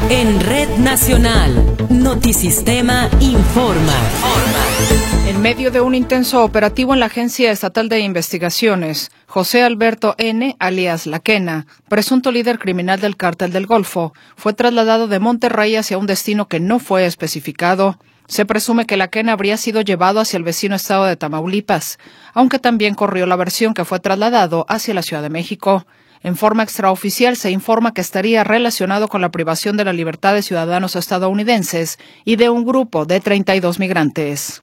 En Red Nacional, Notisistema informa. En medio de un intenso operativo en la Agencia Estatal de Investigaciones, José Alberto N., alias La Quena, presunto líder criminal del Cártel del Golfo, fue trasladado de Monterrey hacia un destino que no fue especificado. Se presume que La Quena habría sido llevado hacia el vecino estado de Tamaulipas, aunque también corrió la versión que fue trasladado hacia la Ciudad de México. En forma extraoficial se informa que estaría relacionado con la privación de la libertad de ciudadanos estadounidenses y de un grupo de 32 migrantes.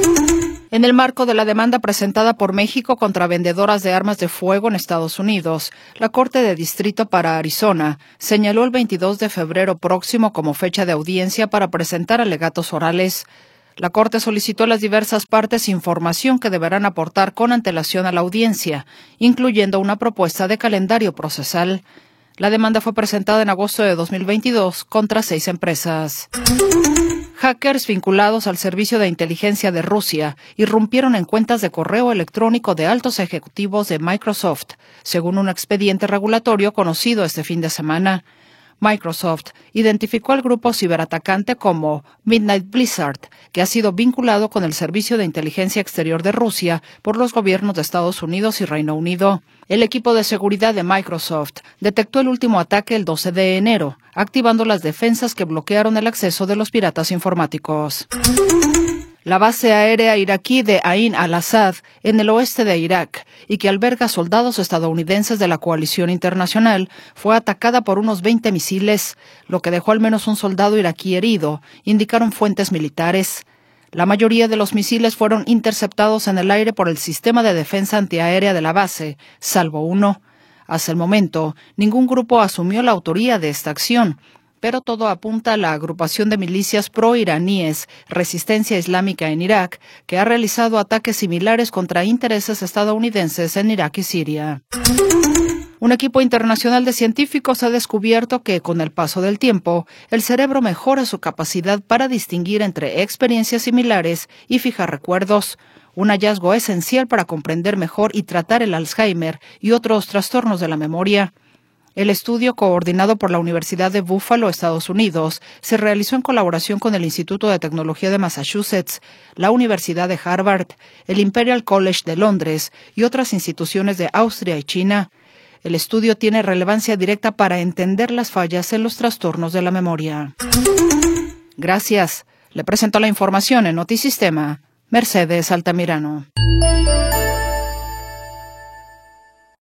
En el marco de la demanda presentada por México contra vendedoras de armas de fuego en Estados Unidos, la Corte de Distrito para Arizona señaló el 22 de febrero próximo como fecha de audiencia para presentar alegatos orales. La Corte solicitó a las diversas partes información que deberán aportar con antelación a la audiencia, incluyendo una propuesta de calendario procesal. La demanda fue presentada en agosto de 2022 contra 6 empresas. Hackers vinculados al servicio de inteligencia de Rusia irrumpieron en cuentas de correo electrónico de altos ejecutivos de Microsoft, según un expediente regulatorio conocido este fin de semana. Microsoft identificó al grupo ciberatacante como Midnight Blizzard, que ha sido vinculado con el Servicio de Inteligencia Exterior de Rusia por los gobiernos de Estados Unidos y Reino Unido. El equipo de seguridad de Microsoft detectó el último ataque el 12 de enero, activando las defensas que bloquearon el acceso de los piratas informáticos. La base aérea iraquí de Ain al-Assad, en el oeste de Irak, y que alberga soldados estadounidenses de la coalición internacional, fue atacada por unos 20 misiles, lo que dejó al menos un soldado iraquí herido, indicaron fuentes militares. La mayoría de los misiles fueron interceptados en el aire por el sistema de defensa antiaérea de la base, salvo uno. Hasta el momento, ningún grupo asumió la autoría de esta acción, pero todo apunta a la agrupación de milicias pro-iraníes Resistencia Islámica en Irak, que ha realizado ataques similares contra intereses estadounidenses en Irak y Siria. Un equipo internacional de científicos ha descubierto que, con el paso del tiempo, el cerebro mejora su capacidad para distinguir entre experiencias similares y fijar recuerdos, un hallazgo esencial para comprender mejor y tratar el Alzheimer y otros trastornos de la memoria. El estudio, coordinado por la Universidad de Buffalo, Estados Unidos, se realizó en colaboración con el Instituto de Tecnología de Massachusetts, la Universidad de Harvard, el Imperial College de Londres y otras instituciones de Austria y China. El estudio tiene relevancia directa para entender las fallas en los trastornos de la memoria. Gracias. Le presento la información en Notisistema, Mercedes Altamirano.